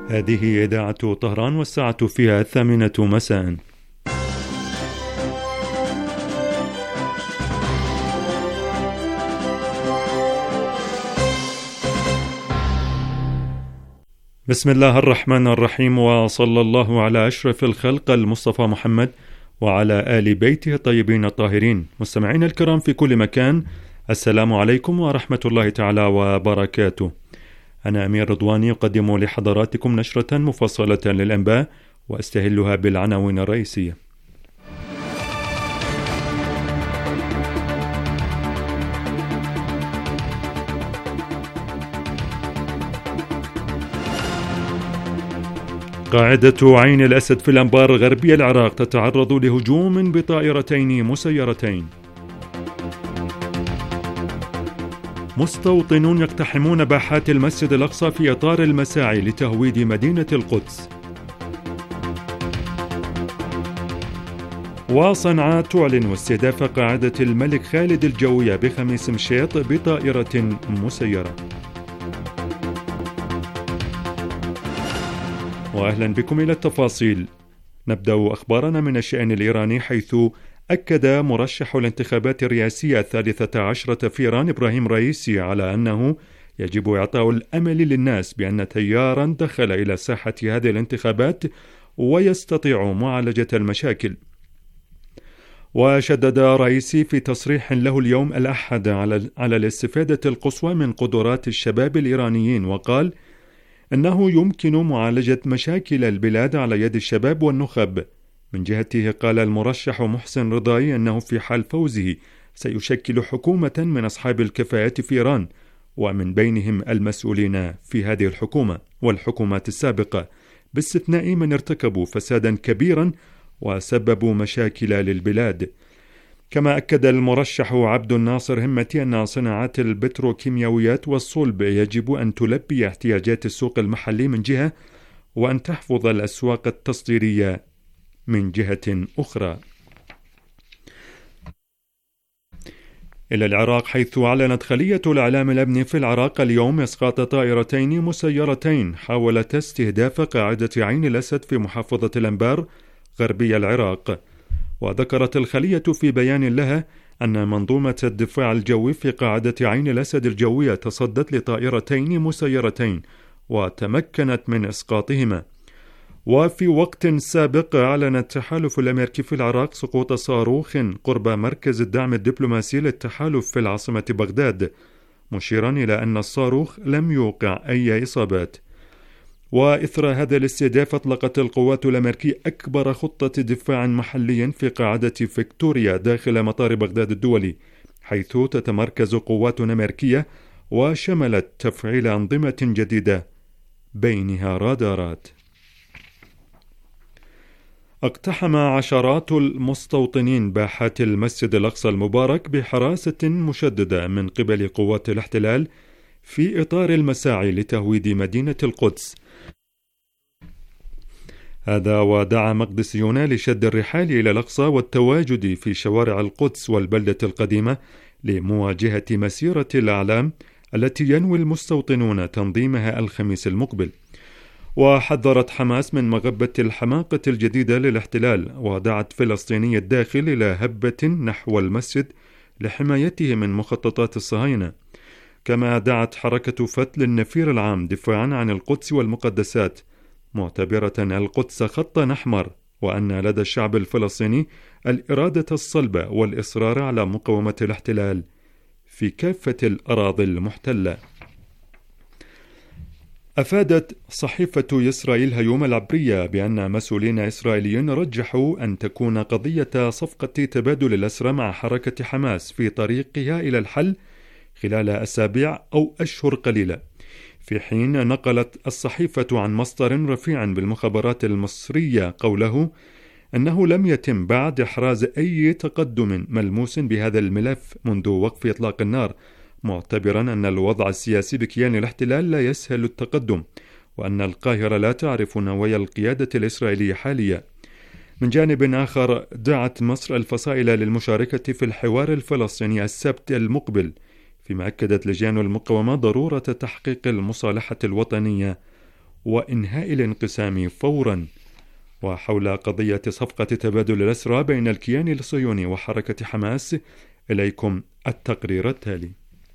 هذه إذاعة طهران والساعة فيها 8 مساء. بسم الله الرحمن الرحيم، وصلى الله على أشرف الخلق المصطفى محمد وعلى آل بيته الطيبين الطاهرين. مستمعين الكرام في كل مكان، السلام عليكم ورحمة الله تعالى وبركاته. أنا أمير رضواني أقدم لحضراتكم نشرة مفصلة للأنباء وأستهلها بالعناوين الرئيسية. قاعدة عين الأسد في الأنبار غربي العراق تتعرض لهجوم بطائرتين مسيرتين. مستوطنون يقتحمون باحات المسجد الأقصى في إطار المساعي لتهويد مدينة القدس. وصنعاء تعلن استهداف قاعدة الملك خالد الجوية بخميس مشيط بطائرة مسيرة. وأهلا بكم إلى التفاصيل. نبدأ أخبارنا من الشأن الإيراني، حيث أكد مرشح الانتخابات الرئاسية 13 في إيران إبراهيم رئيسي على أنه يجب إعطاء الأمل للناس بأن تيارا دخل إلى ساحة هذه الانتخابات ويستطيع معالجة المشاكل. وشدد رئيسي في تصريح له اليوم الأحد على الاستفادة القصوى من قدرات الشباب الإيرانيين، وقال إنه يمكن معالجة مشاكل البلاد على يد الشباب والنخب. من جهته قال المرشح محسن رضاي أنه في حال فوزه سيشكل حكومة من أصحاب الكفاءات في إيران، ومن بينهم المسؤولين في هذه الحكومة والحكومات السابقة، باستثناء من ارتكبوا فسادا كبيرا وسببوا مشاكل للبلاد. كما أكد المرشح عبد الناصر همتي أن صناعات البتروكيماويات والصلب يجب أن تلبي احتياجات السوق المحلي من جهة، وأن تحفظ الأسواق التصديرية من جهة أخرى. إلى العراق، حيث أعلنت خلية الإعلام الأمني في العراق اليوم إسقاط طائرتين مسيرتين حاولت استهداف قاعدة عين الأسد في محافظة الأنبار غربي العراق. وذكرت الخلية في بيان لها أن منظومة الدفاع الجوي في قاعدة عين الأسد الجوية تصدت لطائرتين مسيرتين وتمكنت من إسقاطهما. وفي وقت سابق أعلن التحالف الأمريكي في العراق سقوط صاروخ قرب مركز الدعم الدبلوماسي للتحالف في العاصمة بغداد، مشيرا إلى أن الصاروخ لم يوقع أي إصابات. وإثر هذا الاستهداف أطلقت القوات الأمريكية أكبر خطة دفاع محلي في قاعدة فيكتوريا داخل مطار بغداد الدولي، حيث تتمركز قوات أمريكية وشملت تفعيل أنظمة جديدة بينها رادارات. اقتحم عشرات المستوطنين باحات المسجد الأقصى المبارك بحراسة مشددة من قبل قوات الاحتلال في إطار المساعي لتهويد مدينة القدس. هذا ودعا مقدسيون لشد الرحال إلى الأقصى والتواجد في شوارع القدس والبلدة القديمة لمواجهة مسيرة الأعلام التي ينوي المستوطنون تنظيمها الخميس المقبل. وحذرت حماس من مغبة الحماقة الجديدة للاحتلال، ودعت فلسطيني الداخل إلى هبة نحو المسجد لحمايته من مخططات الصهاينة. كما دعت حركة فتل النفير العام دفاعا عن القدس والمقدسات، معتبرة القدس خطا أحمر، وأن لدى الشعب الفلسطيني الإرادة الصلبة والإصرار على مقاومة الاحتلال في كافة الأراضي المحتلة. أفادت صحيفة إسرائيل هيوم العبرية بأن مسؤولين إسرائيليين رجحوا أن تكون قضية صفقة تبادل الأسرى مع حركة حماس في طريقها إلى الحل خلال أسابيع أو أشهر قليلة، في حين نقلت الصحيفة عن مصدر رفيع بالمخابرات المصرية قوله أنه لم يتم بعد إحراز أي تقدم ملموس بهذا الملف منذ وقف إطلاق النار، معتبرا أن الوضع السياسي بكيان الاحتلال لا يسهل التقدم، وأن القاهرة لا تعرف نوايا القيادة الإسرائيلية حاليا. من جانب آخر، دعت مصر الفصائل للمشاركة في الحوار الفلسطيني السبت المقبل، فيما أكدت لجان المقاومة ضرورة تحقيق المصالحة الوطنية وإنهاء الانقسام فورا. وحول قضية صفقة تبادل الأسرى بين الكيان الصهيوني وحركة حماس، إليكم التقرير التالي.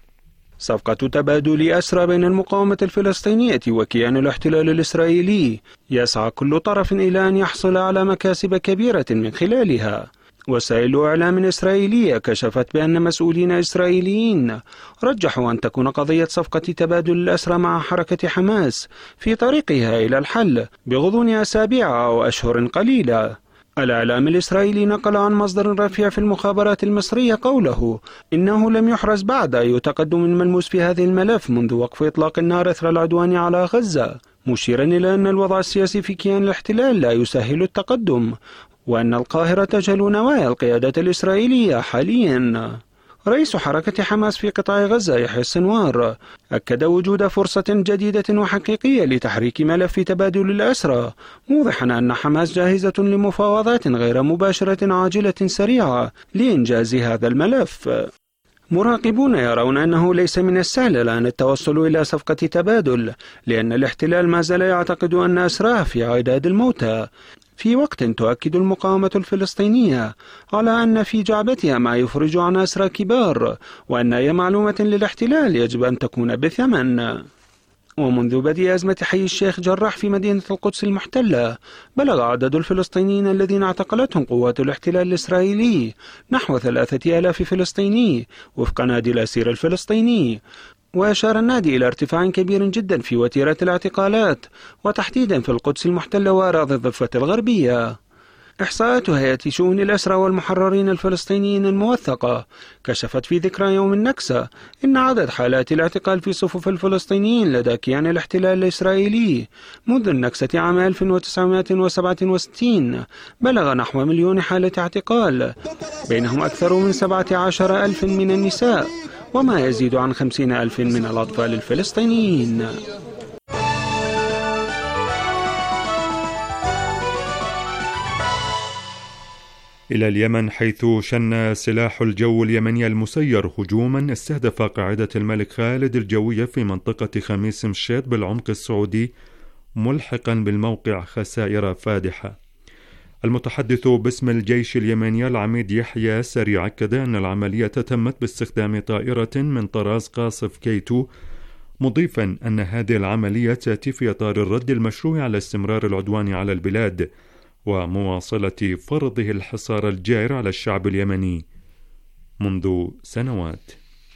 صفقة تبادل أسرى بين المقاومة الفلسطينية وكيان الاحتلال الإسرائيلي يسعى كل طرف إلى أن يحصل على مكاسب كبيرة من خلالها. وسائل إعلام إسرائيلية كشفت بأن مسؤولين إسرائيليين رجحوا أن تكون قضية صفقة تبادل الأسرى مع حركة حماس في طريقها إلى الحل بغضون أسابيع أو أشهر قليلة. الإعلام الإسرائيلي نقل عن مصدر رفيع في المخابرات المصرية قوله إنه لم يحرز بعد أي تقدم ملموس في هذا الملف منذ وقف إطلاق النار إثر العدوان على غزة، مشيرا إلى أن الوضع السياسي في كيان الاحتلال لا يسهل التقدم، وأن القاهرة تجهل نوايا القيادة الإسرائيلية حاليا. رئيس حركة حماس في قطاع غزة يحيى السنوار أكد وجود فرصة جديدة وحقيقية لتحريك ملف تبادل الأسرى، موضحا أن حماس جاهزة لمفاوضات غير مباشرة عاجلة سريعة لإنجاز هذا الملف. مراقبون يرون أنه ليس من السهل الآن التوصل إلى صفقة تبادل، لأن الاحتلال ما زال يعتقد أن أسراه في عداد الموتى، في وقت تؤكد المقاومة الفلسطينية على أن في جعبتها ما يفرج عن أسرى كبار، وأن أي معلومة للاحتلال يجب أن تكون بثمن. ومنذ بدء أزمة حي الشيخ جراح في مدينة القدس المحتلة، بلغ عدد الفلسطينيين الذين اعتقلتهم قوات الاحتلال الإسرائيلي نحو 3000 فلسطيني وفق نادي الأسير الفلسطيني. وأشار النادي إلى ارتفاع كبير جدا في وتيرة الاعتقالات، وتحديدا في القدس المحتلة وأراضي الضفة الغربية. إحصاءات هيئة شؤون الأسرى والمحررين الفلسطينيين الموثقة كشفت في ذكرى يوم النكسة إن عدد حالات الاعتقال في صفوف الفلسطينيين لدى كيان الاحتلال الإسرائيلي منذ النكسة عام 1967 بلغ نحو 1,000,000 حالة اعتقال، بينهم أكثر من 17,000 من النساء وما يزيد عن 50,000 من الأطفال الفلسطينيين. إلى اليمن، حيث شن سلاح الجو اليمني المسير هجوما استهدف قاعدة الملك خالد الجوية في منطقة خميس مشيط بالعمق السعودي، ملحقا بالموقع خسائر فادحة. المتحدث باسم الجيش اليمني العميد يحيى سري أكد أن العملية تمت باستخدام طائرة من طراز قاصف K2، مضيفا أن هذه العملية تأتي في إطار الرد المشروع على استمرار العدوان على البلاد ومواصلة فرضه الحصار الجائر على الشعب اليمني منذ سنوات.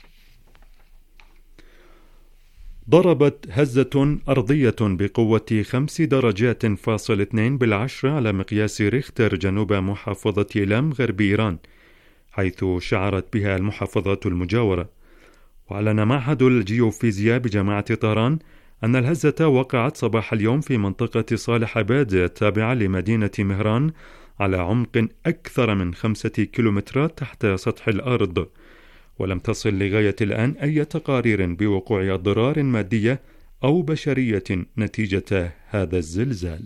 ضربت هزة أرضية بقوة 5 درجات فاصل 2 على مقياس ريختر جنوب محافظة لم غرب إيران، حيث شعرت بها المحافظات المجاورة. وأعلن معهد الجيوفيزياء بجامعة طهران أن الهزة وقعت صباح اليوم في منطقة صالح عباد التابعة لمدينة مهران على عمق أكثر من 5 كيلومترات تحت سطح الأرض، ولم تصل لغاية الآن أي تقارير بوقوع أضرار مادية أو بشرية نتيجة هذا الزلزال.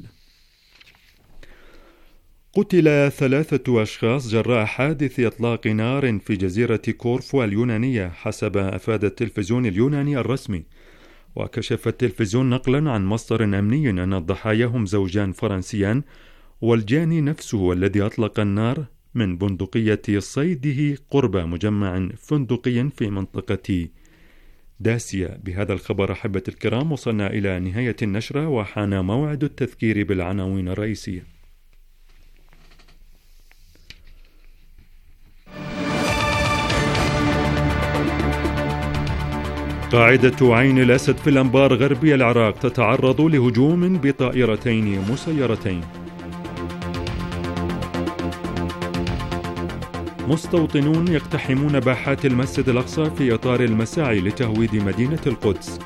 قتل 3 أشخاص جراء حادث إطلاق نار في جزيرة كورفو اليونانية، حسب أفاد التلفزيون اليوناني الرسمي. وكشف التلفزيون نقلا عن مصدر أمني أن الضحايا هم زوجان فرنسيان، والجاني نفسه الذي أطلق النار من بندقية صيده قرب مجمع فندقي في منطقة داسيا. بهذا الخبر أحبة الكرام وصلنا إلى نهاية النشرة، وحان موعد التذكير بالعناوين الرئيسية. قاعدة عين الأسد في الأنبار غربي العراق تتعرض لهجوم بطائرتين مسيرتين. مستوطنون يقتحمون باحات المسجد الأقصى في إطار المساعي لتهويد مدينة القدس.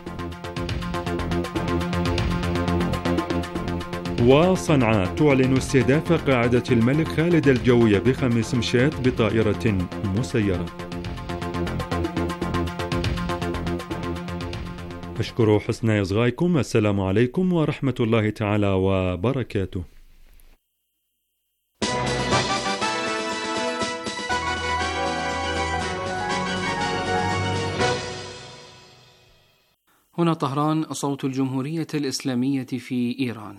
وصنعاء تعلن استهداف قاعدة الملك خالد الجوية بخميس مشيط بطائرة مسيرة. أشكر حسن إصغائكم. السلام عليكم ورحمة الله تعالى وبركاته. هنا طهران، صوت الجمهورية الإسلامية في إيران.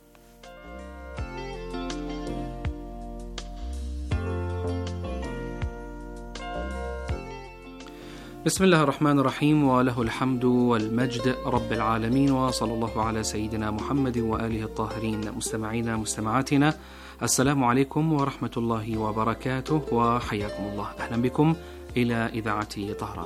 بسم الله الرحمن الرحيم، وله الحمد والمجد رب العالمين، وصلى الله على سيدنا محمد وآله الطاهرين. مستمعينا مستمعاتنا، السلام عليكم ورحمة الله وبركاته، وحياكم الله. أهلا بكم إلى إذاعة طهران.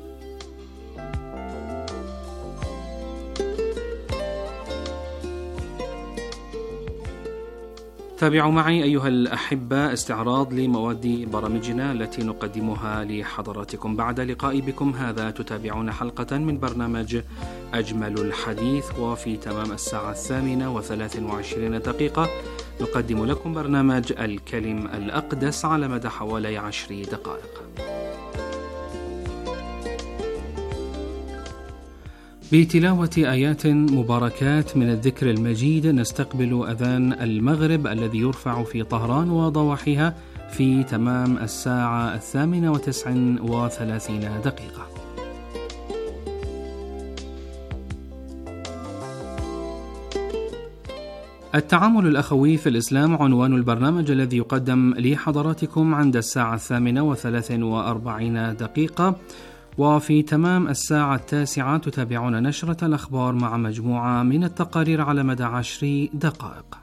تابعوا معي أيها الأحبة استعراض لمواد برامجنا التي نقدمها لحضراتكم. بعد لقائي بكم هذا تتابعون حلقة من برنامج أجمل الحديث، وفي تمام الساعة 8:23 نقدم لكم برنامج الكلم الأقدس على مدى حوالي 10 دقائق. بتلاوة آيات مباركات من الذكر المجيد نستقبل أذان المغرب الذي يرفع في طهران وضواحيها في تمام الساعة 8:39. التعامل الأخوي في الإسلام عنوان البرنامج الذي يقدم لحضراتكم عند الساعة 8:43، وفي تمام الساعة 9 تتابعون نشرة الأخبار مع مجموعة من التقارير على مدى 10 دقائق.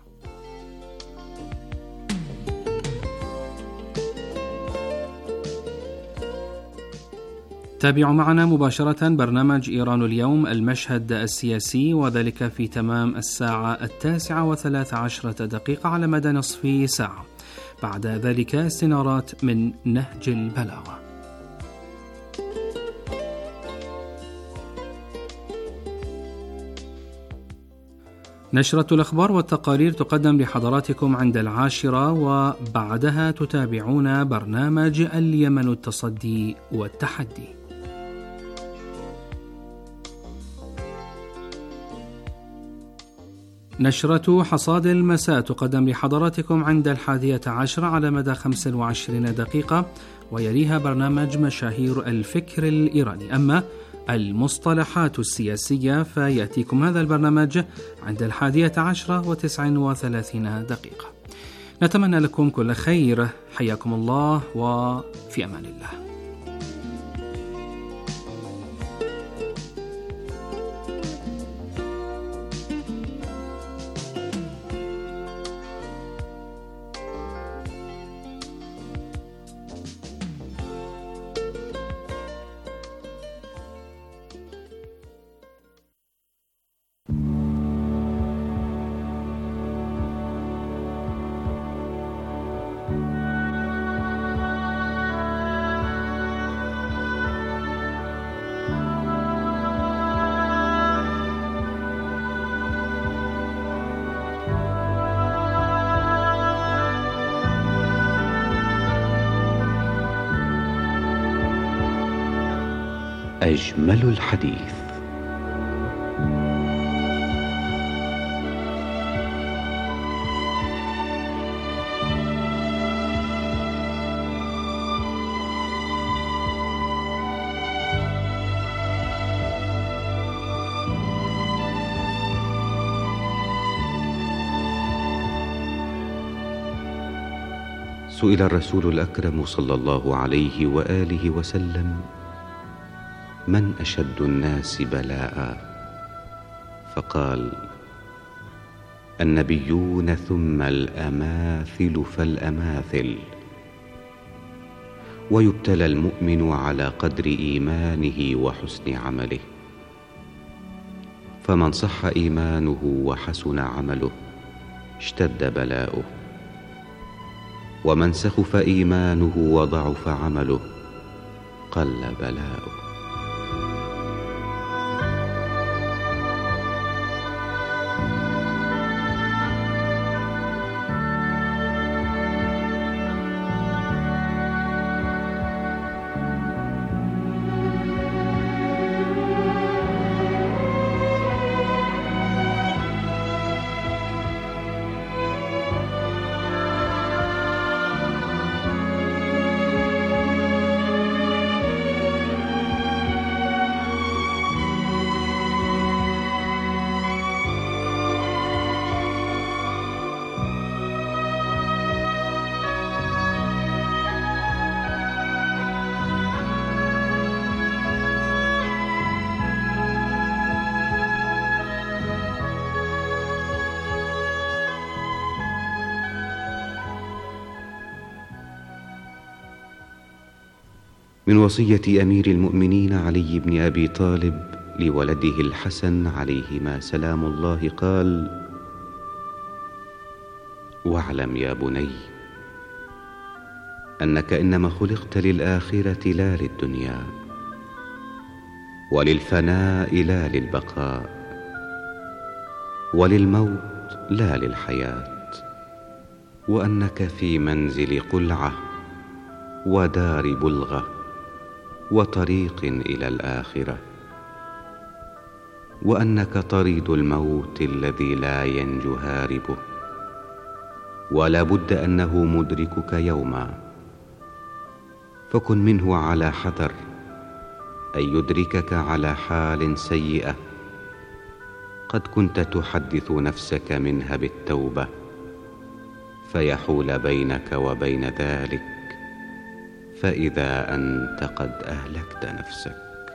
تابعوا معنا مباشرة برنامج إيران اليوم، المشهد السياسي، وذلك في تمام الساعة 9:13 على مدى نصف ساعة. بعد ذلك استنارات من نهج البلاغة. نشرة الأخبار والتقارير تقدم لحضراتكم عند 10، وبعدها تتابعون برنامج اليمن التصدي والتحدي. نشرة حصاد المساء تقدم لحضراتكم عند 11 على مدى 25 دقيقة، ويليها برنامج مشاهير الفكر الإيراني. أما المصطلحات السياسية فيأتيكم هذا البرنامج عند 11:39. نتمنى لكم كل خير، حياكم الله، وفي أمان الله. أجمل الحديث. سئل الرسول الأكرم صلى الله عليه وآله وسلم: من أشد الناس بلاء؟ فقال: النبيون ثم الأماثل فالأماثل. ويبتلى المؤمن على قدر إيمانه وحسن عمله، فمن صح إيمانه وحسن عمله اشتد بلاؤه، ومن سخف إيمانه وضعف عمله قل بلاؤه. من وصية أمير المؤمنين علي بن أبي طالب لولده الحسن عليهما سلام الله قال: واعلم يا بني أنك إنما خلقت للآخرة لا للدنيا، وللفناء لا للبقاء، وللموت لا للحياة، وأنك في منزل قلعة ودار بلغة وطريق إلى الآخرة، وأنك طريد الموت الذي لا ينجو هاربه، ولا بد أنه مدركك يوما، فكن منه على حذر أن يدركك على حال سيئة قد كنت تحدث نفسك منها بالتوبة، فيحول بينك وبين ذلك، فإذا أنت قد أهلكت نفسك.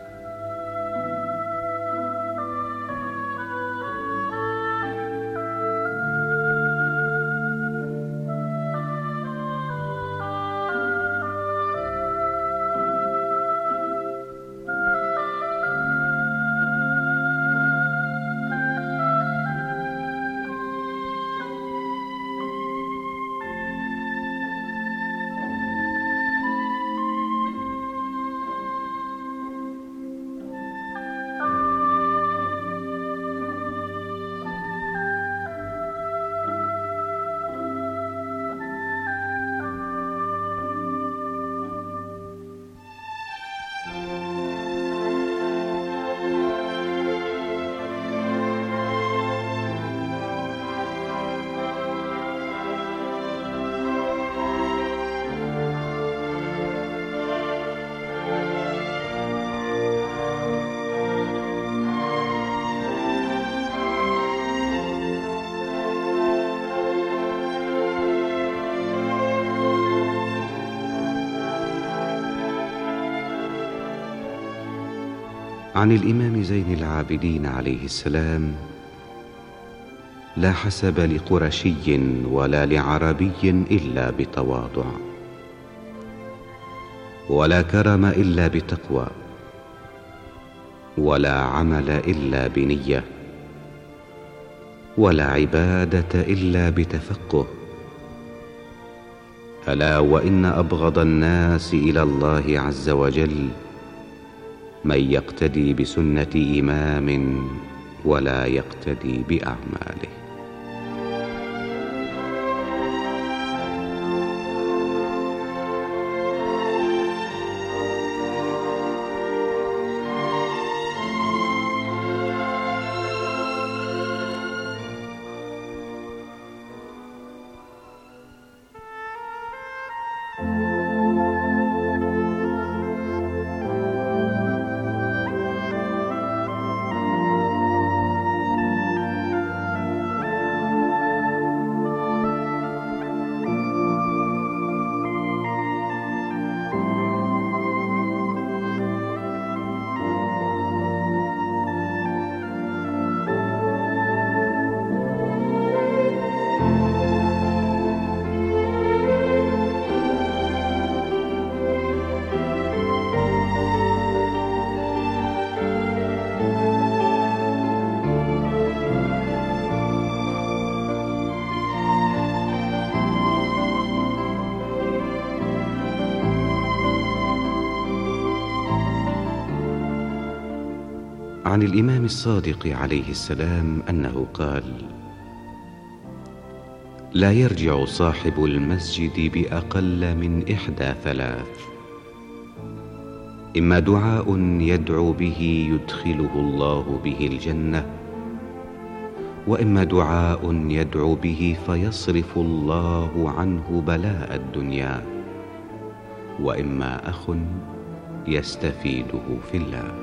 عن الإمام زين العابدين عليه السلام: لا حسب لقرشي ولا لعربي إلا بتواضع، ولا كرم إلا بتقوى، ولا عمل إلا بنية، ولا عبادة إلا بتفقه. ألا وإن أبغض الناس إلى الله عز وجل من يقتدي بسنة إمام ولا يقتدي بأعماله. عن الإمام الصادق عليه السلام أنه قال: لا يرجع صاحب المسجد بأقل من 3: إما دعاء يدعو به يدخله الله به الجنة، وإما دعاء يدعو به فيصرف الله عنه بلاء الدنيا، وإما أخ يستفيده في الله.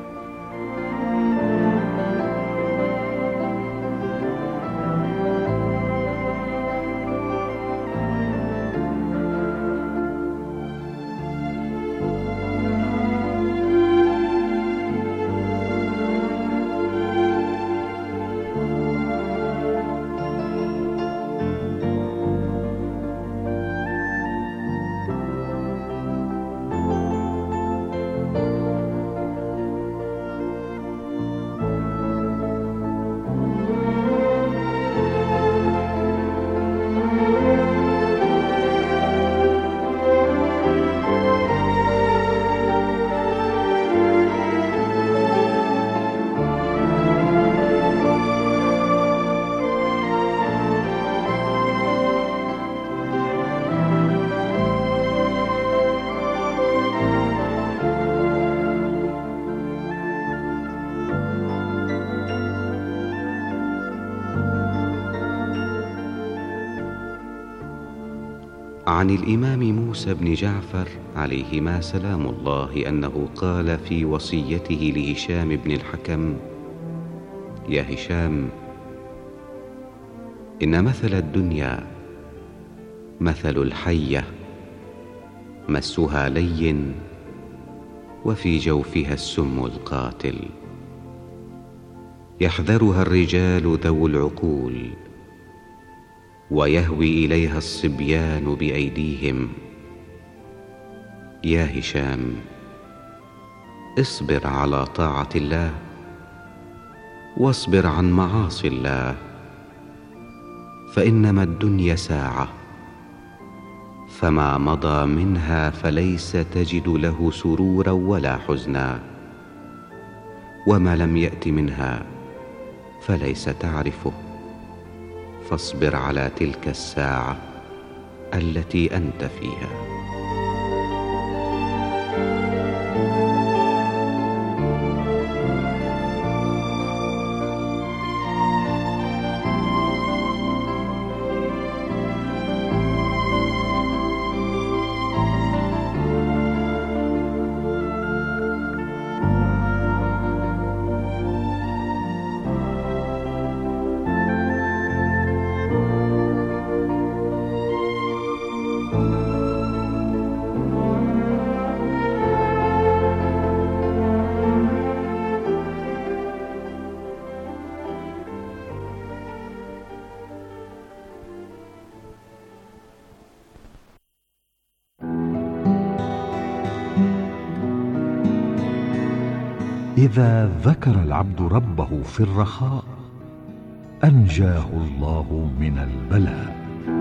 عن الإمام موسى بن جعفر عليهما سلام الله أنه قال في وصيته لهشام بن الحكم: يا هشام، إن مثل الدنيا مثل الحية، مسها لين وفي جوفها السم القاتل، يحذرها الرجال ذو العقول، ويهوي إليها الصبيان بأيديهم. يا هشام، اصبر على طاعة الله، واصبر عن معاصي الله، فإنما الدنيا ساعة، فما مضى منها فليس تجد له سرورا ولا حزنا، وما لم يأت منها فليس تعرفه، فاصبر على تلك الساعة التي أنت فيها. إذا ذكر العبد ربه في الرخاء أنجاه الله من البلاء.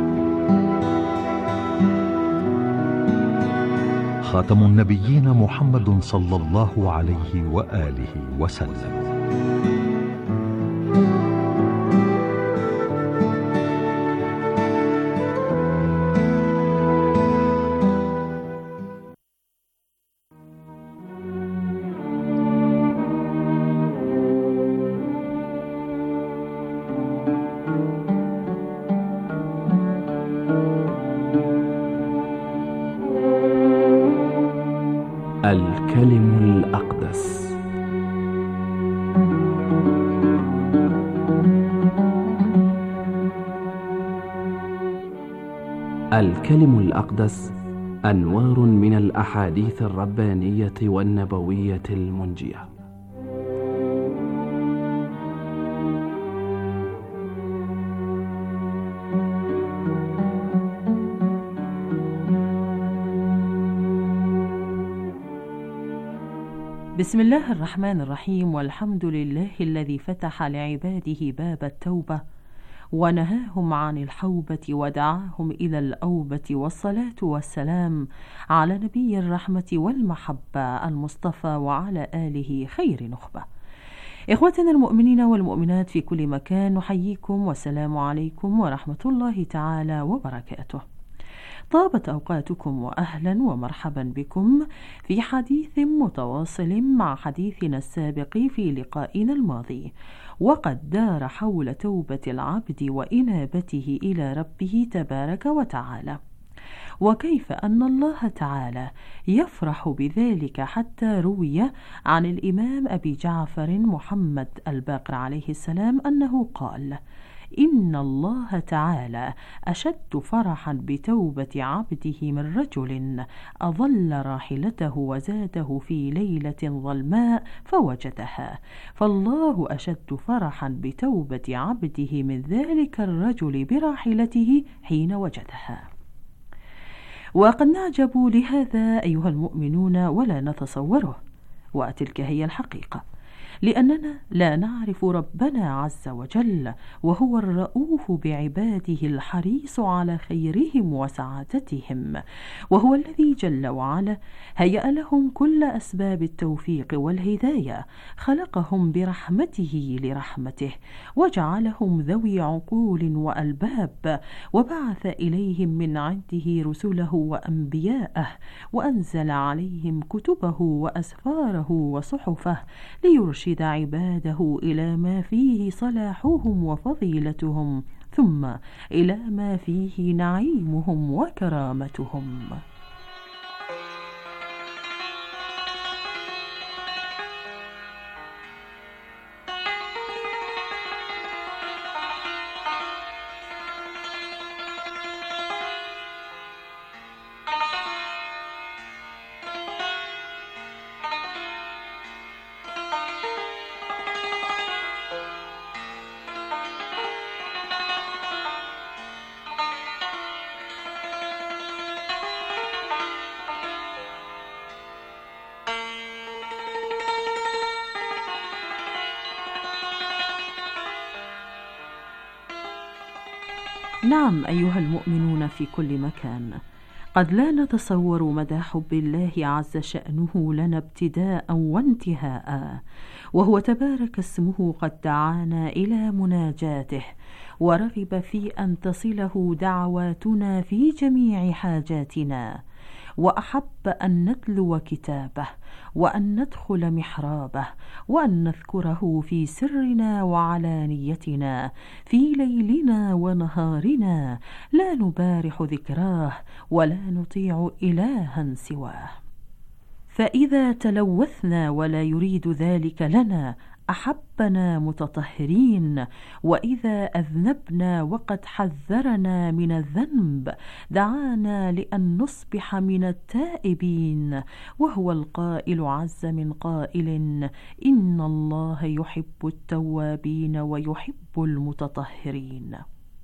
خاتم النبيين محمد صلى الله عليه وآله وسلم. الكلم الأقدس. الكلم الأقدس أنوار من الأحاديث الربانية والنبوية المنجية. بسم الله الرحمن الرحيم، والحمد لله الذي فتح لعباده باب التوبة ونهاهم عن الحوبة ودعاهم إلى الأوبة، والصلاة والسلام على نبي الرحمة والمحبة المصطفى وعلى آله خير نخبة. إخوتنا المؤمنين والمؤمنات في كل مكان، نحييكم والسلام عليكم ورحمة الله تعالى وبركاته. طابت أوقاتكم وأهلا ومرحبا بكم في حديث متواصل مع حديثنا السابق في لقائنا الماضي، وقد دار حول توبة العبد وإنابته إلى ربه تبارك وتعالى، وكيف أن الله تعالى يفرح بذلك، حتى روي عن الإمام أبي جعفر محمد الباقر عليه السلام أنه قال: إن الله تعالى أشد فرحا بتوبة عبده من رجل أضل راحلته وزاده في ليلة ظلماء فوجدها، فالله أشد فرحا بتوبة عبده من ذلك الرجل براحلته حين وجدها. وقد نعجب لهذا أيها المؤمنون ولا نتصوره، وتلك هي الحقيقة، لأننا لا نعرف ربنا عز وجل، وهو الرؤوف بعباده الحريص على خيرهم وسعادتهم، وهو الذي جل وعلا هيأ لهم كل أسباب التوفيق والهداية، خلقهم برحمته لرحمته، وجعلهم ذوي عقول وألباب، وبعث إليهم من عنده رسله وأنبياءه، وأنزل عليهم كتبه وأسفاره وصحفه ليرشد يرشد عباده إلى ما فيه صلاحهم وفضيلتهم، ثم إلى ما فيه نعيمهم وكرامتهم. نعم أيها المؤمنون في كل مكان، قد لا نتصور مدى حب الله عز شأنه لنا ابتداء وانتهاء، وهو تبارك اسمه قد دعانا إلى مناجاته، ورغب في أن تصله دعواتنا في جميع حاجاتنا، وأحب أن نتلو كتابه، وأن ندخل محرابه، وأن نذكره في سرنا وعلانيتنا، في ليلنا ونهارنا، لا نبارح ذكراه ولا نطيع إلها سواه. فإذا تلوثنا ولا يريد ذلك لنا أحبنا متطهرين، وإذا أذنبنا وقد حذرنا من الذنب دعانا لأن نصبح من التائبين، وهو القائل عز من قائل: إن الله يحب التوابين ويحب المتطهرين.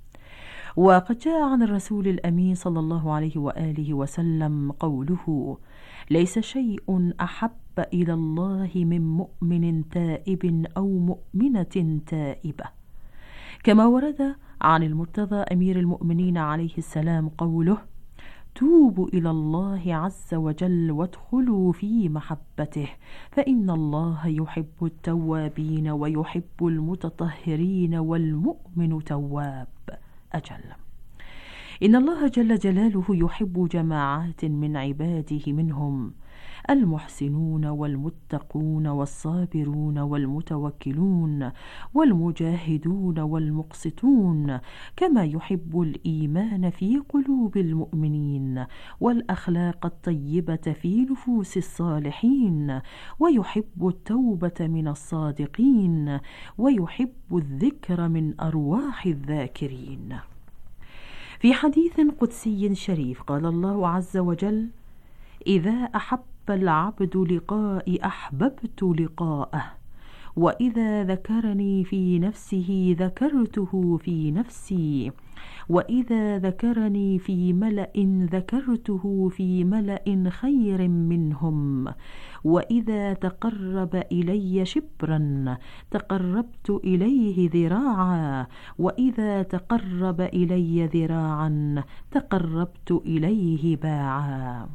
وقد جاء عن الرسول الأمين صلى الله عليه وآله وسلم قوله: ليس شيء أحب إلى الله من مؤمن تائب أو مؤمنة تائبة. كما ورد عن المرتضى أمير المؤمنين عليه السلام قوله: توبوا إلى الله عز وجل وادخلوا في محبته، فإن الله يحب التوابين ويحب المتطهرين، والمؤمن تواب. أجل، إن الله جل جلاله يحب جماعات من عباده، منهم المحسنون والمتقون والصابرون والمتوكلون والمجاهدون والمقسطون، كما يحب الإيمان في قلوب المؤمنين والأخلاق الطيبة في نفوس الصالحين، ويحب التوبة من الصادقين، ويحب الذكر من أرواح الذاكرين. في حديث قدسي شريف قال الله عز وجل: إذا أحب العبد لقائي أحببت لقاءه، وإذا ذكرني في نفسه ذكرته في نفسي، وإذا ذكرني في ملأ ذكرته في ملأ خير منهم، وإذا تقرب إلي شبرا تقربت إليه ذراعا، وإذا تقرب إلي ذراعا تقربت إليه باعا.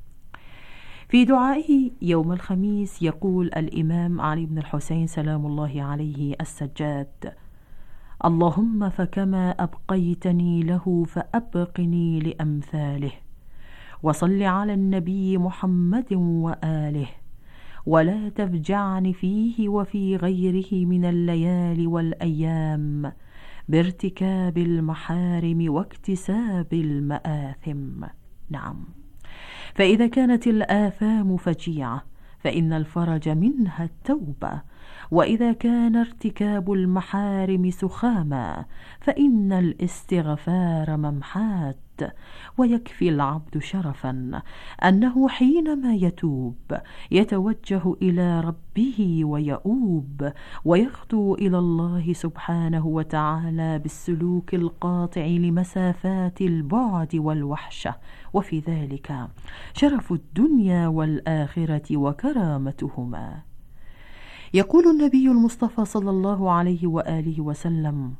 في دعائه يوم الخميس يقول الإمام علي بن الحسين سلام الله عليه السجاد: اللهم فكما أبقيتني له فأبقني لأمثاله، وصل على النبي محمد وآله، ولا تفجعني فيه وفي غيره من الليالي والأيام بارتكاب المحارم واكتساب المآثم. نعم، فإذا كانت الآثام فجيعة فإن الفرج منها التوبة، وإذا كان ارتكاب المحارم سخاما فإن الاستغفار ممحات. ويكفي العبد شرفا أنه حينما يتوب يتوجه إلى ربه ويؤوب، ويخطو إلى الله سبحانه وتعالى بالسلوك القاطع لمسافات البعد والوحشة، وفي ذلك شرف الدنيا والآخرة وكرامتهما. يقول النبي المصطفى صلى الله عليه وآله وسلم: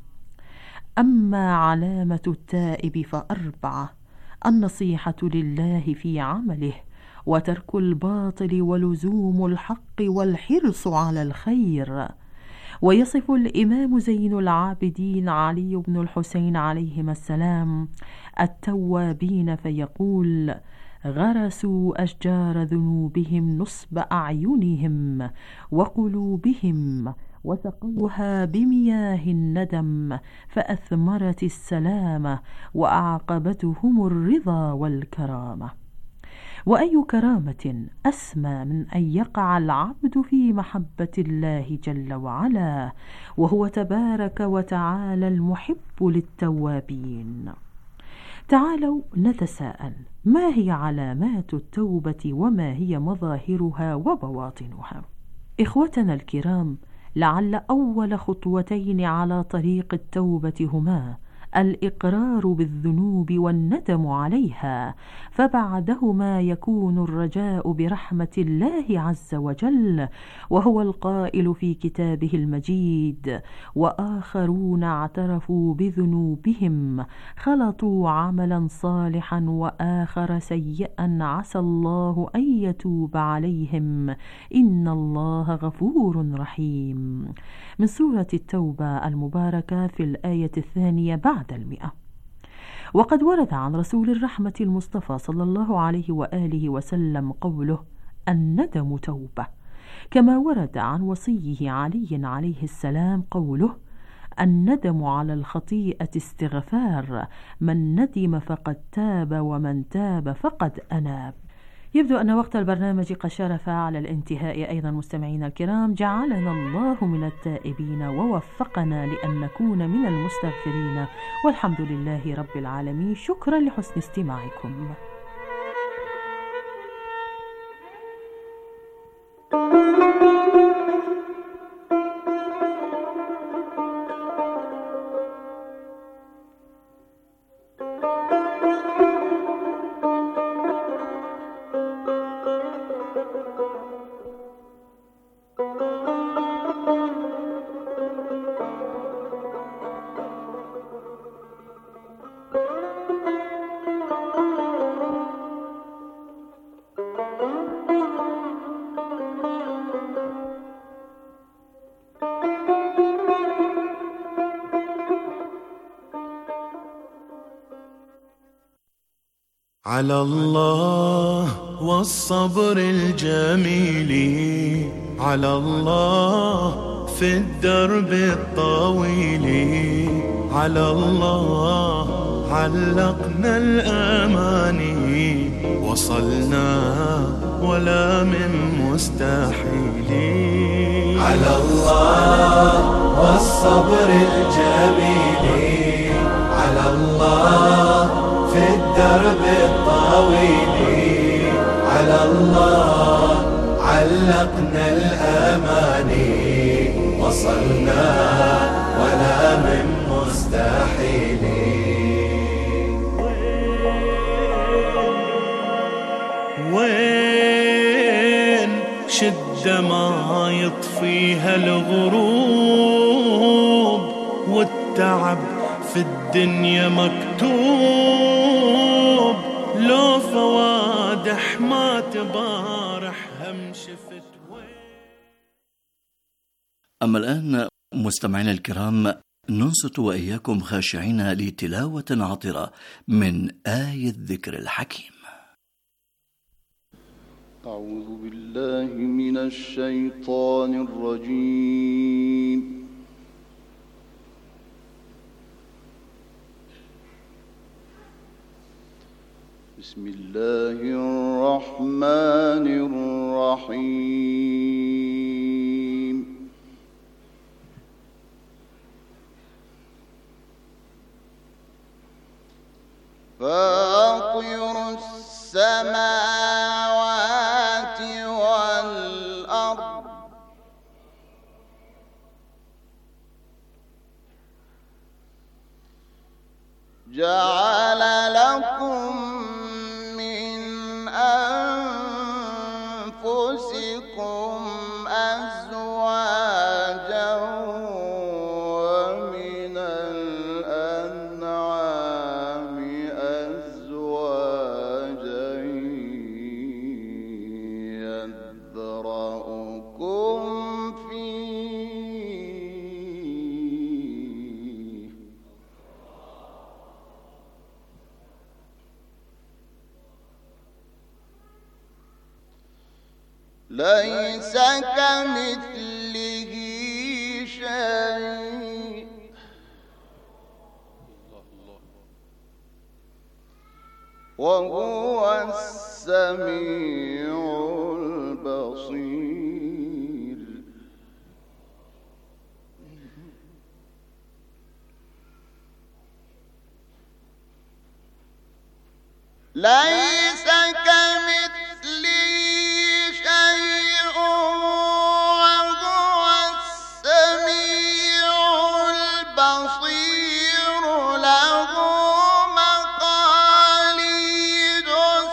أما علامة التائب فأربعة: النصيحة لله في عمله، وترك الباطل، ولزوم الحق، والحرص على الخير. ويصف الإمام زين العابدين علي بن الحسين عليهما السلام التوابين فيقول: غرسوا أشجار ذنوبهم نصب أعينهم وقلوبهم وسقوها بمياه الندم فأثمرت السلامة وأعقبتهم الرضا والكرامة. وأي كرامة أسمى من أن يقع العبد في محبة الله جل وعلا، وهو تبارك وتعالى المحب للتوابين. تعالوا نتساءل: ما هي علامات التوبة وما هي مظاهرها وبواطنها؟ إخوتنا الكرام، لعل أول خطوتين على طريق التوبة هما الإقرار بالذنوب والندم عليها، فبعدهما يكون الرجاء برحمة الله عز وجل، وهو القائل في كتابه المجيد: وآخرون اعترفوا بذنوبهم خلطوا عملا صالحا وآخر سيئا عسى الله أن يتوب عليهم إن الله غفور رحيم. من سورة التوبة المباركة في الآية 2 بعد 100. وقد ورد عن رسول الرحمة المصطفى صلى الله عليه وآله وسلم قوله: الندم توبة، كما ورد عن وصيه علي عليه السلام قوله: الندم على الخطيئة استغفار، من ندم فقد تاب ومن تاب فقد أناب. يبدو أن وقت البرنامج قد شرف على الانتهاء أيضا. مستمعينا الكرام، جعلنا الله من التائبين ووفقنا لأن نكون من المستغفرين، والحمد لله رب العالمين. شكرا لحسن استماعكم. على الله والصبر الجميل، على الله في الدرب الطويل، على الله علقنا الأماني، وصلنا ولا من مستحيل. على الله والصبر الجميل، على الله في الدرب الطويل، على الله علقنا الأماني، وصلنا ولا من مستحيل. وين شدة ما يطفيها الغروب، والتعب في الدنيا مكتوب، لو فوادح ما تبارح هم شفت. أما الآن مستمعينا الكرام، ننصت وإياكم خاشعين لتلاوة عطرة من آية الذكر الحكيم. أعوذ بالله من الشيطان الرجيم. بسم الله الرحمن الرحيم. فاطر السماوات والأرض جعل لكم من أنفسكم أزواجا ومن الأنعام أزواجا يذرأكم فيه، ليس كمثله شيء وهو السميع البصير. ليس كمثله شيء وهو السميع البصير. له مقاليد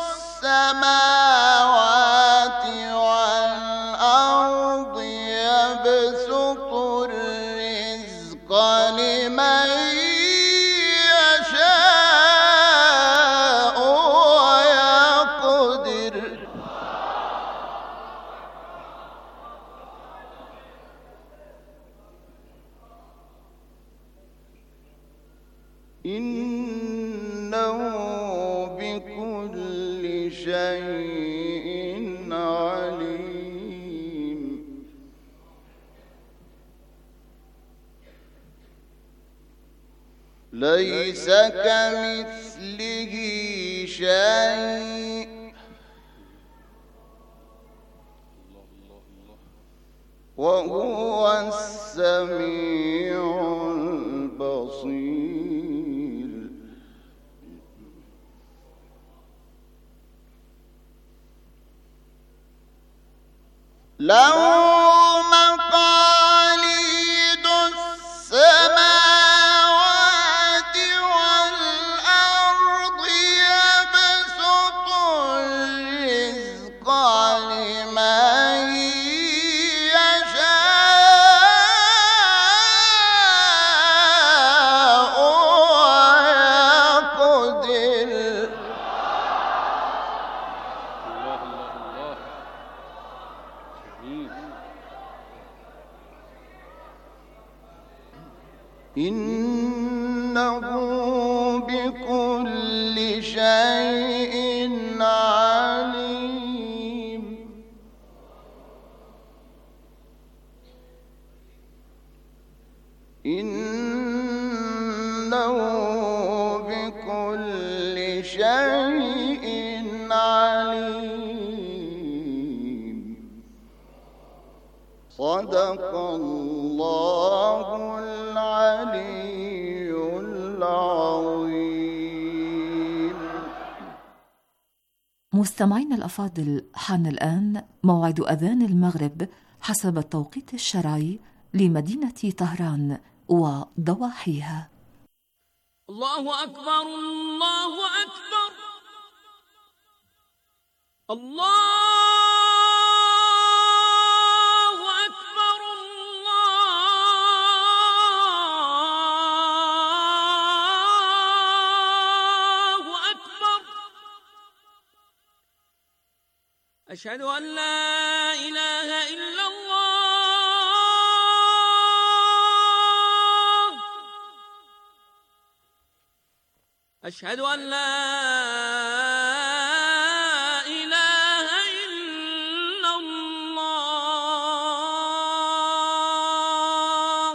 السماوات والأرض يبسط الرزق لمن يشاء ويقدر. إنه بكل شيء عليم. ليس كمثله شيء وهو السميع البصير. له مقاليد السماوات والأرض يبسط الرزق لمن يشاء ويقدر. إنه بكل شيء عليم. إنه بكل شيء عليم. صدق الله العلي العظيم. مستمعين الأفاضل، حان الآن موعد أذان المغرب حسب التوقيت الشرعي لمدينة طهران وضواحيها. الله أكبر الله أكبر الله أكبر الله أكبر. أشهد أن لا إله إلا الله. أشهد أن لا إله إلا الله.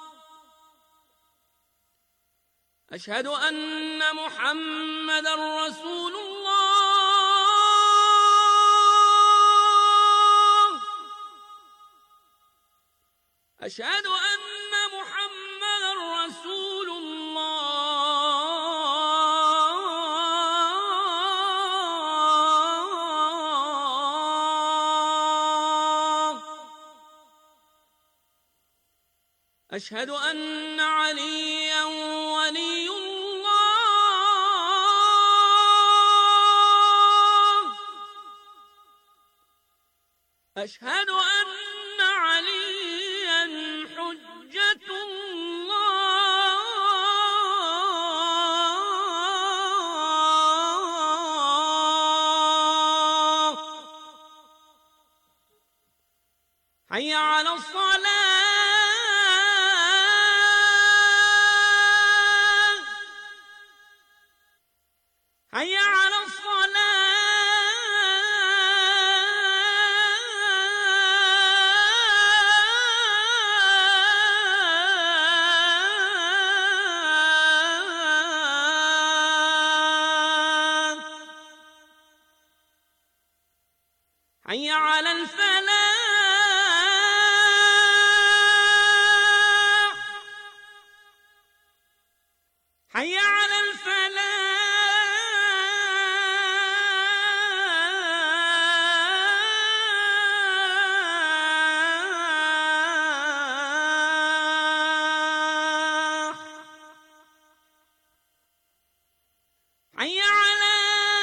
أشهد أن محمدًا رسول الله. أشهد أن محمدًا رسول الله. أشهد أن عليًّا ولي الله. أشهد أن عليًّا حجة الله. حي على الصلاة. حي على الصلاة. حي على الفلاح حي على الفلاح حي على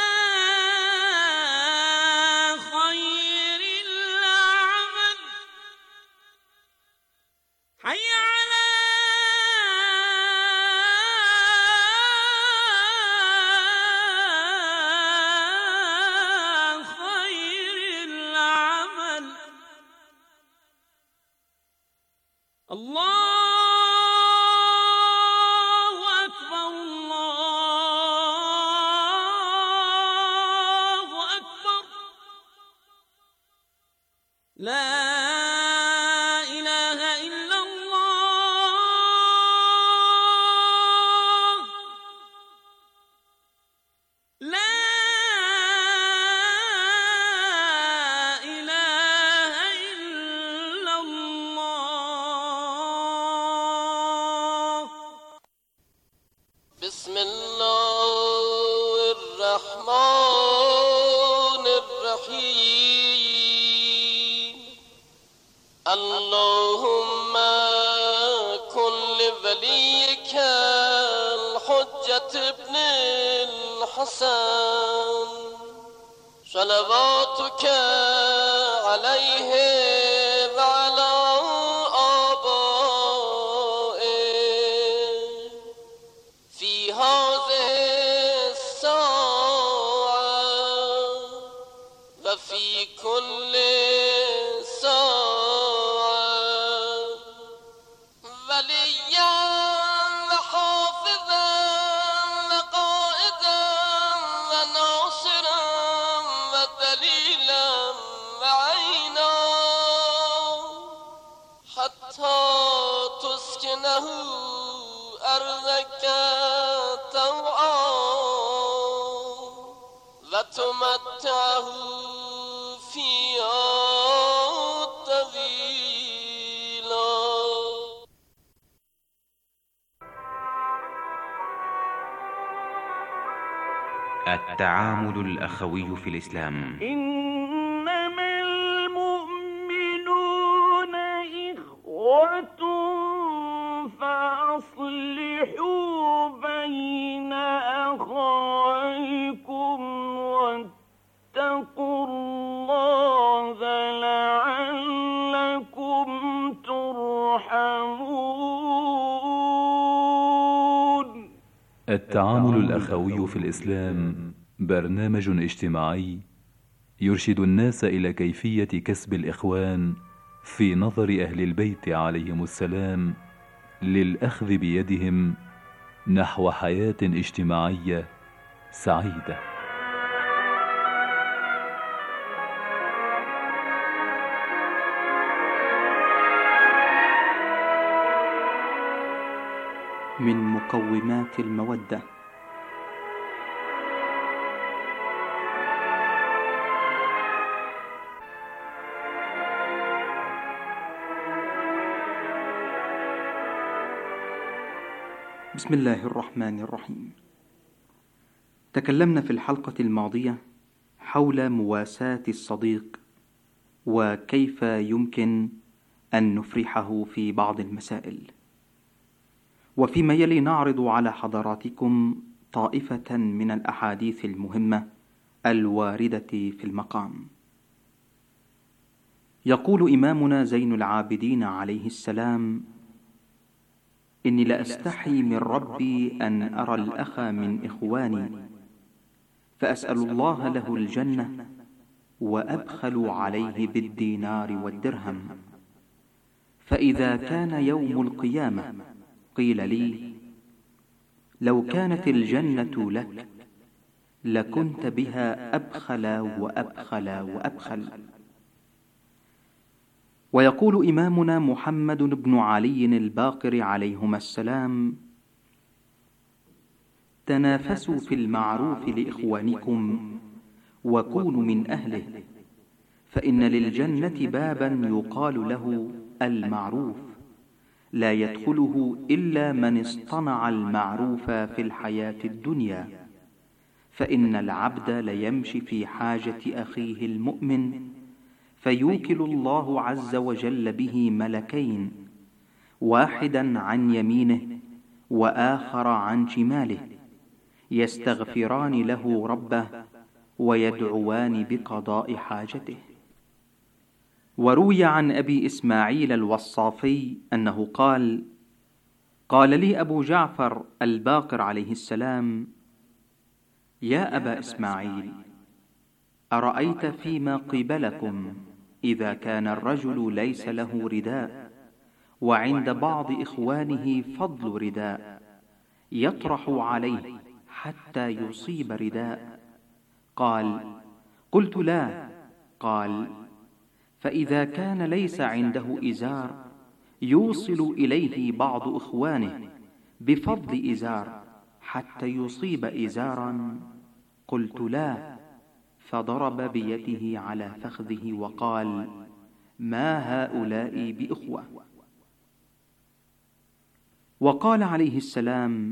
خير العمل حي على خير العمل الله أكبر الله أكبر لا إله إلا الله لا إله إلا الله. بسم الله الرحمن الرحيم. اللهم كن لوليك الحجة ابن الحسن صلواتك عليه وعلى آبائه في هذه الساعة وفي كل ساعة وليا وحافظا وقائدا وناصرا ودليلا وعينا حتى تسكنه أرضك طوعا وتمتعه فيها طويلا. التعامل الأخوي في الإسلام. إنما المؤمنون إخوة فأصلحوا بين أخويكم واتقوا الله لعلكم ترحمون. التعامل الأخوي في الإسلام برنامج اجتماعي يرشد الناس إلى كيفية كسب الإخوان في نظر أهل البيت عليهم السلام للأخذ بيدهم نحو حياة اجتماعية سعيدة. من مقومات المودة بسم الله الرحمن الرحيم. تكلمنا في الحلقة الماضية حول مواساة الصديق وكيف يمكن أن نفرحه في بعض المسائل، وفيما يلي نعرض على حضراتكم طائفة من الأحاديث المهمة الواردة في المقام. يقول إمامنا زين العابدين عليه السلام: إني لأستحي من ربي أن أرى الأخ من إخواني فأسأل الله له الجنة وأبخل عليه بالدينار والدرهم، فإذا كان يوم القيامة قيل لي: لو كانت الجنة لك لكنت بها أبخل وأبخل وأبخل. ويقول إمامنا محمد بن علي الباقر عليهما السلام: تنافسوا في المعروف لإخوانكم وكونوا من أهله، فإن للجنة بابا يقال له المعروف، لا يدخله إلا من اصطنع المعروف في الحياة الدنيا. فإن العبد ليمشي في حاجة أخيه المؤمن، فيوكل الله عز وجل به ملكين، واحدا عن يمينه وآخر عن شماله، يستغفران له ربه ويدعوان بقضاء حاجته. وروي عن أبي إسماعيل الوصافي أنه قال: قال لي أبو جعفر الباقر عليه السلام: يا أبا إسماعيل، أرأيت فيما قبلكم إذا كان الرجل ليس له رداء، وعند بعض إخوانه فضل رداء، يطرح عليه حتى يصيب رداء؟ قال: قلت لا. قال: فإذا كان ليس عنده إزار يوصل إليه بعض إخوانه بفضل إزار حتى يصيب إزارا؟ قلت لا. فضرب بيده على فخذه وقال: ما هؤلاء بإخوة. وقال عليه السلام: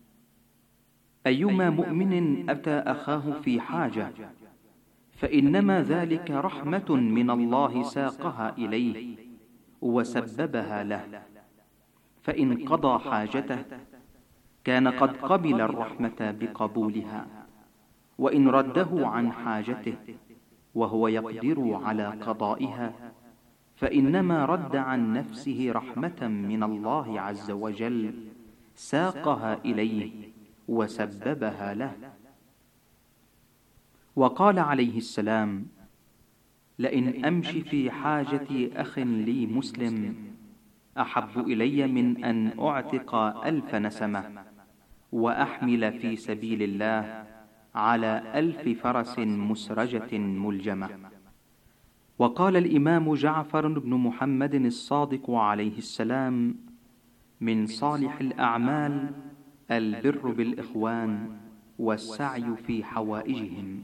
أيما مؤمن أتى أخاه في حاجة فإنما ذلك رحمة من الله ساقها إليه وسببها له، فإن قضى حاجته كان قد قبل الرحمة بقبولها، وإن رده عن حاجته وهو يقدر على قضائها فإنما رد عن نفسه رحمة من الله عز وجل ساقها إليه وسببها له. وقال عليه السلام: لئن أمشي في حاجة أخ لي مسلم أحب إلي من أن أعتق 1000 نسمة وأحمل في سبيل الله على 1000 فرس مسرجة ملجمة. وقال الإمام جعفر بن محمد الصادق عليه السلام: من صالح الأعمال البر بالإخوان والسعي في حوائجهم.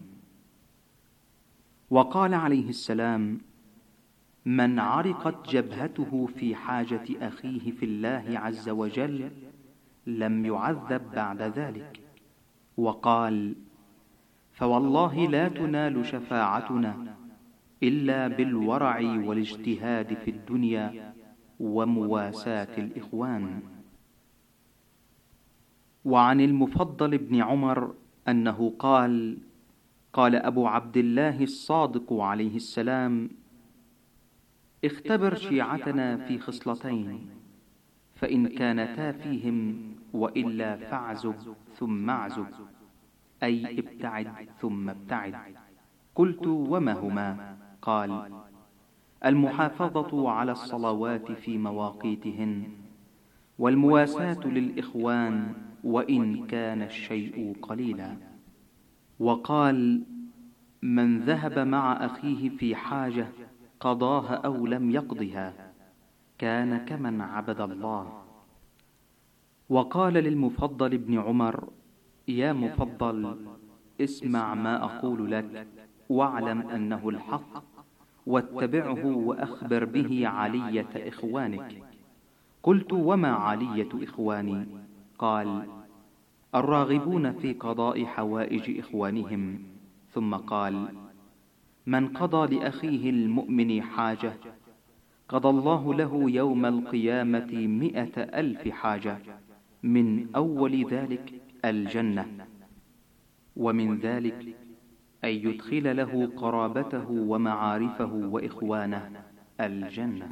وقال عليه السلام: من عرقت جبهته في حاجة أخيه في الله عز وجل لم يعذب بعد ذلك. وقال: فوالله لا تنال شفاعتنا إلا بالورع والاجتهاد في الدنيا ومواساة الإخوان. وعن المفضل بن عمر أنه قال: قال أبو عبد الله الصادق عليه السلام: اختبر شيعتنا في خصلتين، فإن كانتا فيهم وإلا فاعزب ثم اعزب، أي ابتعد ثم ابتعد. قلت: وما هما؟ قال: المحافظة على الصلوات في مواقيتهن، والمواساة للإخوان وإن كان الشيء قليلا. وقال: من ذهب مع أخيه في حاجة قضاها أو لم يقضها كان كمن عبد الله. وقال للمفضل بن عمر: يا مفضل، اسمع ما أقول لك واعلم أنه الحق، واتبعه وأخبر به علية إخوانك. قلت: وما علية إخواني؟ قال: الراغبون في قضاء حوائج إخوانهم. ثم قال: من قضى لأخيه المؤمن حاجة قضى الله له يوم القيامة 100,000 حاجة، من أول ذلك الجنة، ومن ذلك أن يدخل له قرابته ومعارفه وإخوانه الجنة.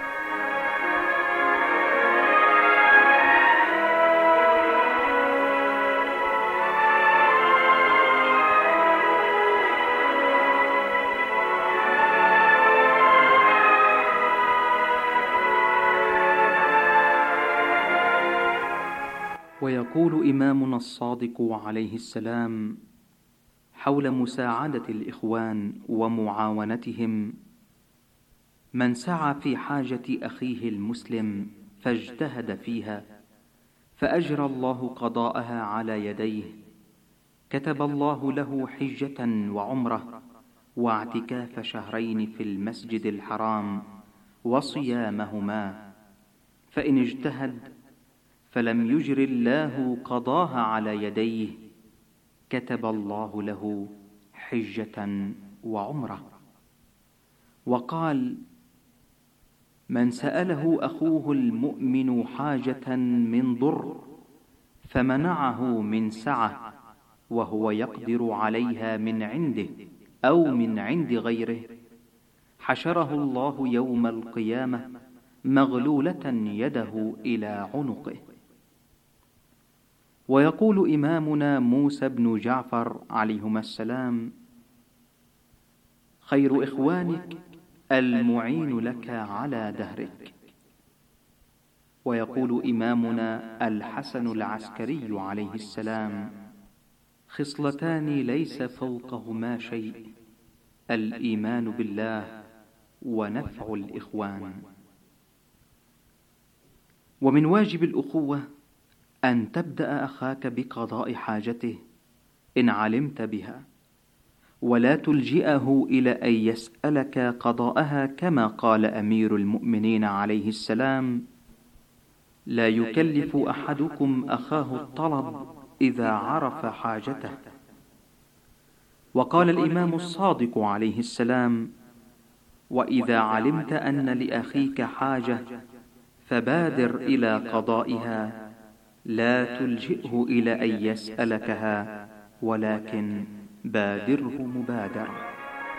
ويقول إمامنا الصادق عليه السلام حول مساعدة الإخوان ومعاونتهم: من سعى في حاجة أخيه المسلم فاجتهد فيها فأجرى الله قضاءها على يديه، كتب الله له حجة وعمرة واعتكاف شهرين في المسجد الحرام وصيامهما، فإن اجتهد فلم يجر الله قضاها على يديه كتب الله له حجة وعمرة. وقال: من سأله أخوه المؤمن حاجة من ضر فمنعه من سعة وهو يقدر عليها من عنده أو من عند غيره، حشره الله يوم القيامة مغلولة يده إلى عنقه. ويقول إمامنا موسى بن جعفر عليهما السلام: خير إخوانك المعين لك على دهرك. ويقول إمامنا الحسن العسكري عليه السلام: خصلتان ليس فوقهما شيء، الإيمان بالله ونفع الإخوان. ومن واجب الأخوة أن تبدأ أخاك بقضاء حاجته إن علمت بها، ولا تلجئه إلى أن يسألك قضاءها، كما قال أمير المؤمنين عليه السلام: لا يكلف أحدكم أخاه الطلب إذا عرف حاجته. وقال الإمام الصادق عليه السلام: وإذا علمت أن لأخيك حاجة فبادر إلى قضائها، لا تلجئه إلى أن يسألكها، ولكن بادره مبادرة.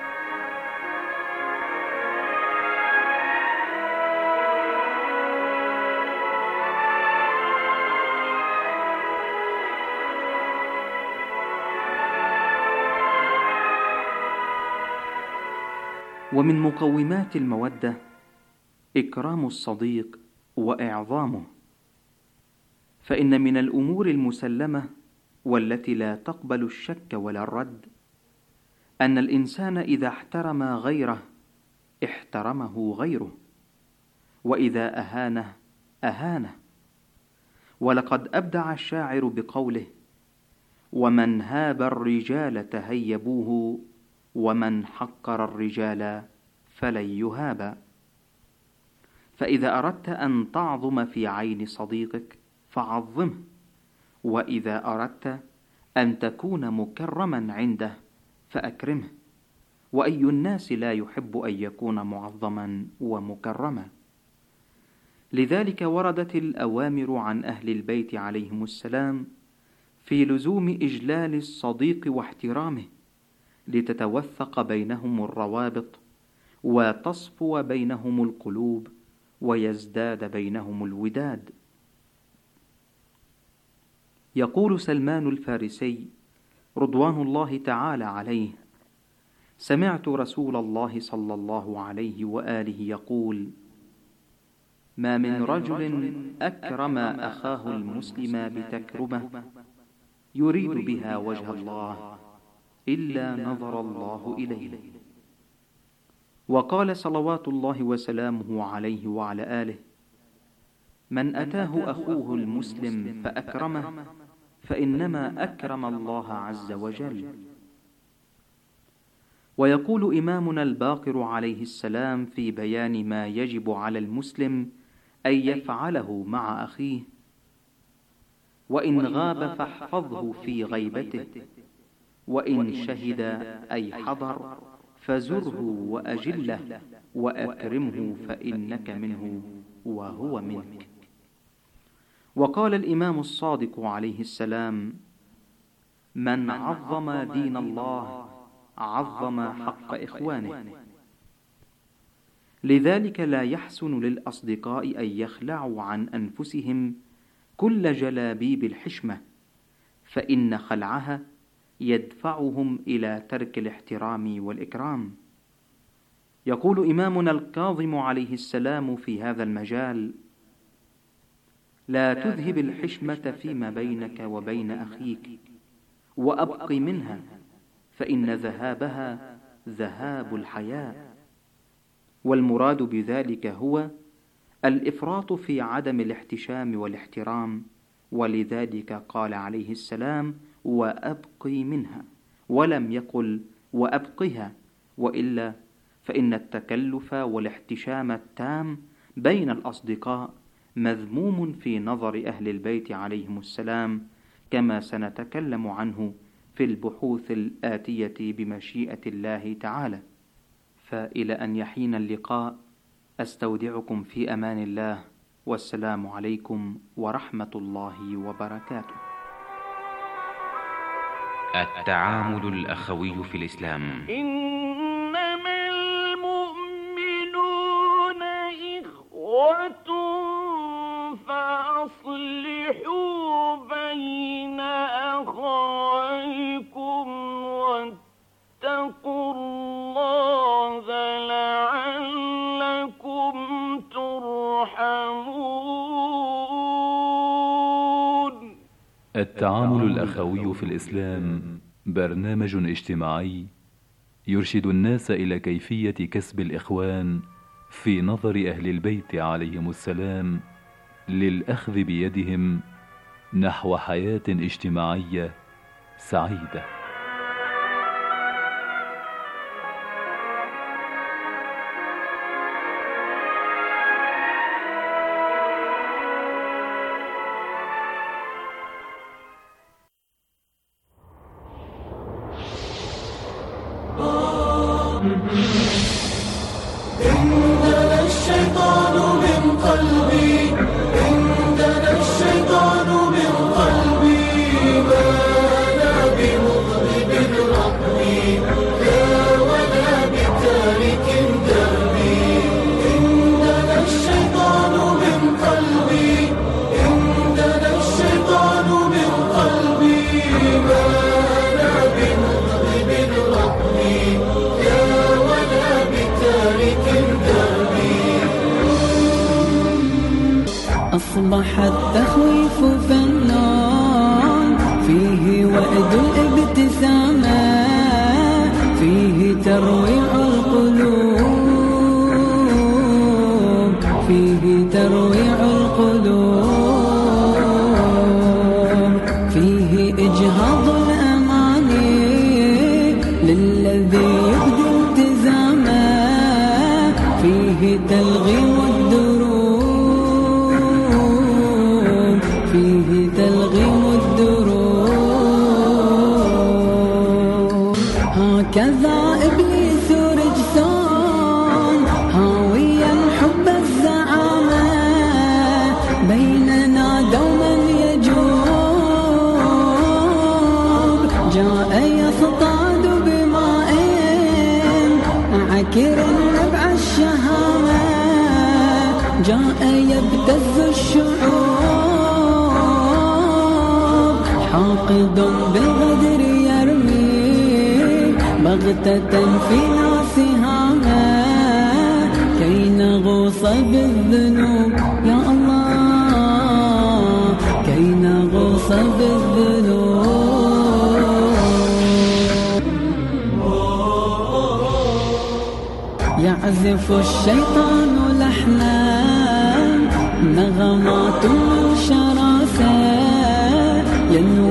ومن مقومات المودة إكرام الصديق وإعظامه، فإن من الأمور المسلمة والتي لا تقبل الشك ولا الرد أن الإنسان إذا احترم غيره احترمه غيره، وإذا أهانه أهانه. ولقد أبدع الشاعر بقوله: ومن هاب الرجال تهيبوه، ومن حقر الرجال فلن يهابا. فإذا أردت أن تعظم في عين صديقك فعظمه، وإذا أردت أن تكون مكرما عنده فأكرمه، وأي الناس لا يحب أن يكون معظما ومكرما. لذلك وردت الأوامر عن أهل البيت عليهم السلام في لزوم إجلال الصديق واحترامه، لتتوثق بينهم الروابط وتصفو بينهم القلوب ويزداد بينهم الوداد. يقول سلمان الفارسي رضوان الله تعالى عليه: سمعت رسول الله صلى الله عليه وآله يقول: ما من رجل أكرم أخاه المسلم بتكرمة يريد بها وجه الله إلا نظر الله إليه. وقال صلوات الله وسلامه عليه وعلى آله: من أتاه أخوه المسلم فأكرمه فإنما أكرم الله عز وجل. ويقول إمامنا الباقر عليه السلام في بيان ما يجب على المسلم أن يفعله مع أخيه: وإن غاب فاحفظه في غيبته، وإن شهد أي حضر فزره وأجله وأكرمه فإنك منه وهو منك. وقال الإمام الصادق عليه السلام: من عظم دين الله عظم حق إخوانه. لذلك لا يحسن للأصدقاء أن يخلعوا عن أنفسهم كل جلابيب الحشمة، فإن خلعها يدفعهم إلى ترك الاحترام والإكرام. يقول إمامنا الكاظم عليه السلام في هذا المجال: لا تذهب الحشمة فيما بينك وبين أخيك، وأبق منها، فإن ذهابها ذهاب الحياء. والمراد بذلك هو الإفراط في عدم الاحتشام والاحترام، ولذلك قال عليه السلام: وأبقي منها، ولم يقل وأبقها، وإلا فإن التكلف والاحتشام التام بين الأصدقاء مذموم في نظر أهل البيت عليهم السلام، كما سنتكلم عنه في البحوث الآتية بمشيئة الله تعالى. فإلى أن يحين اللقاء أستودعكم في أمان الله، والسلام عليكم ورحمة الله وبركاته. التعامل الأخوي في الإسلام. إنما المؤمنون إخوة فأصلحوا بين أخويكم واتقوا الله لعلكم ترحمون. التعامل الأخوي في الإسلام برنامج اجتماعي يرشد الناس إلى كيفية كسب الإخوان في نظر أهل البيت عليهم السلام للأخذ بيدهم نحو حياة اجتماعية سعيدة. عندنا الشيطان من قلبي، عندنا الشيطان من قلبي، ما أنا بمضرب ربي لا ولا بتارك دربي. عندنا الشيطان من قلبي، عندنا الشيطان من قلبي، ما أنا بمضرب ربي لا ولا بتارك دربي. أصبح التخويف فنان، فيه وعد الابتسامة، فيه ترويع القلوب، فيه ترويع القلوب، فيه إجهاض الأماني للذي يبدو التزامه، فيه تلغيم الدروب، فيه تلغيم الدروب. هكذا إبليس رجسان هاويا حب الزعامة، بيننا دوما يجوب، جاء يصطاد بماء عكر نبع الشهامة، جاء يبتز الشعوب، حاقد بالغدر يرمي بغتة في ناسهامة، كي نغوص بالذنوب يا الله، كي نغوص بالذنوب. يعزف الشيطان لحنا نغمات من شراسة،